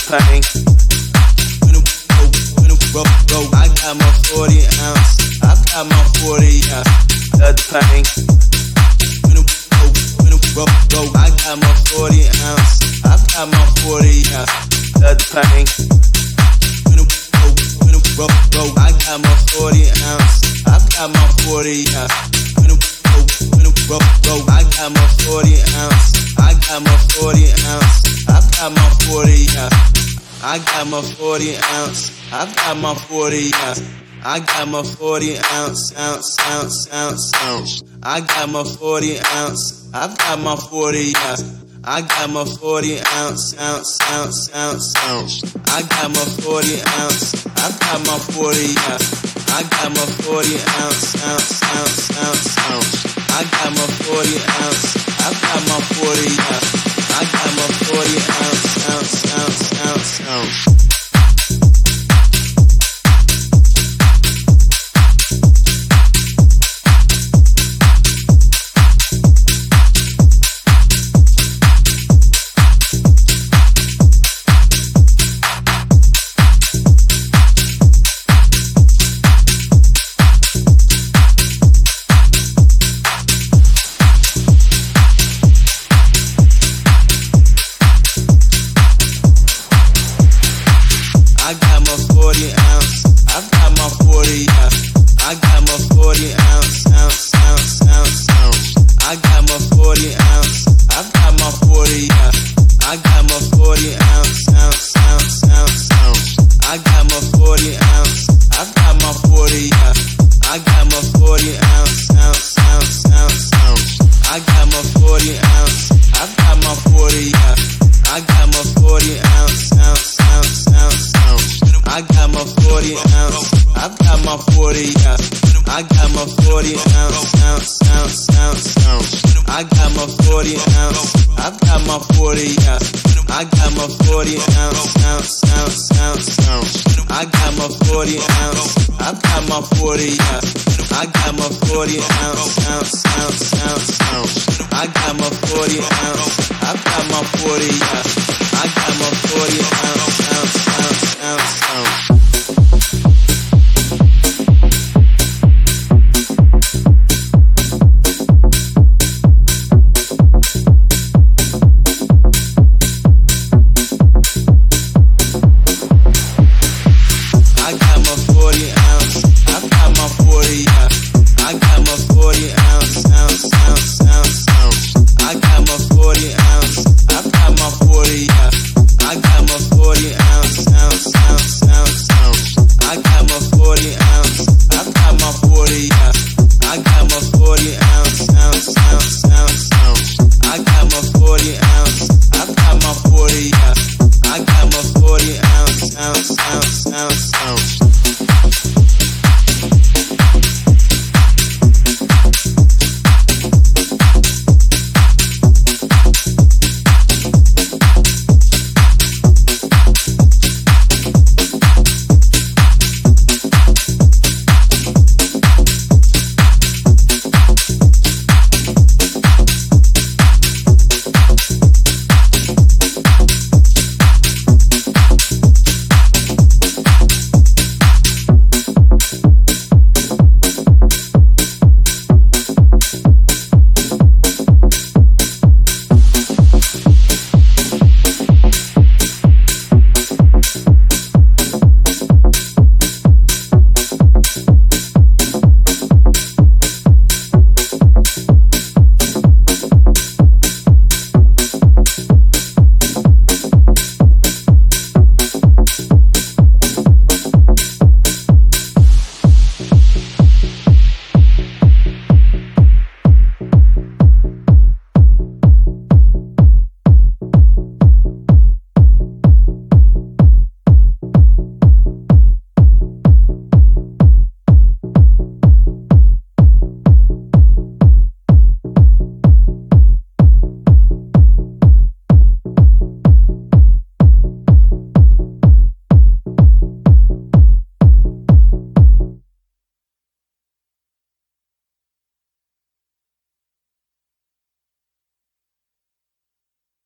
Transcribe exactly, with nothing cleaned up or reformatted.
the pain. When it go, when it go, go, I got my forty ounce. I got my forty ounce. Feel the pain. When it go, when it go, go, I got my forty ounce. I got my forty ounce. Feel the pain. When it go, when it go, go, I got my forty ounce. I got my forty ounce. When it go, when it go, go, I got my forty ounce. I got my forty ounce. I got my forty ounce. I got my forty ounce. I got my forty ounce. I got my forty ounce, ounce, ounce, ounce, ounce. I got my forty ounce. I got my forty ounce. I got my forty ounce, ounce, ounce, ounce, ounce. I got my forty ounce. I got my forty ounce. I got my forty ounce, ounce, ounce, ounce, ounce. I got my forty ounce. I got my forty ounce. I got my forty ounce, ounce, ounce, ounce, ounce. I got my forty ounce. I got my forty ounce. I got my forty ounce, ounce, ounce, ounce, ounce. I got my forty ounce. I got my forty ounce. I got my forty ounce, ounce, ounce, ounce, ounce. I got my forty ounce. I got my forty ounce. I got my forty ounce, ounce, ounce, ounce, ounce. I got my forty ounce. I got my forty ounce. I got my forty ounce, ounce, ounce, ounce, ounce. I got my forty ounce. I got my forty ounce. I got my forty ounce, ounce, ounce, ounce, ounce. I got my forty ounce. I got my forty ounce. I got my forty ounce, ounce, ounce, ounce, ounce. I got my forty ounce. I got my forty ounce. I got my forty ounce, ounce, ounce, ounce, ounce. I got my forty ounce. I got my forty ounce.